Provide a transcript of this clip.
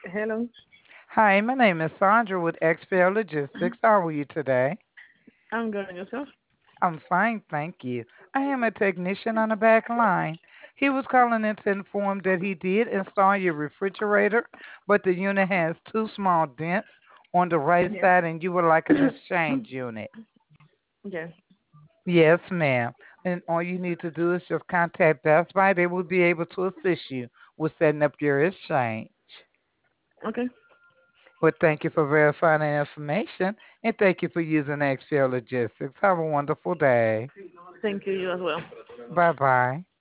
Hello. Hi, my name is Sandra with XPL Logistics. How are you today? I'm good on yourself. I'm fine, thank you. I am a technician on the back line. He was calling in to inform that he did install your refrigerator, but the unit has two small dents on the right Yes. side and you would like an exchange unit. Yes. Yes, ma'am. And all you need to do is just contact Best Buy. They will be able to assist you with setting up your exchange. Okay. Well, thank you for verifying the information and thank you for using XPL Logistics. Have a wonderful day. Thank you. You as well. Bye bye.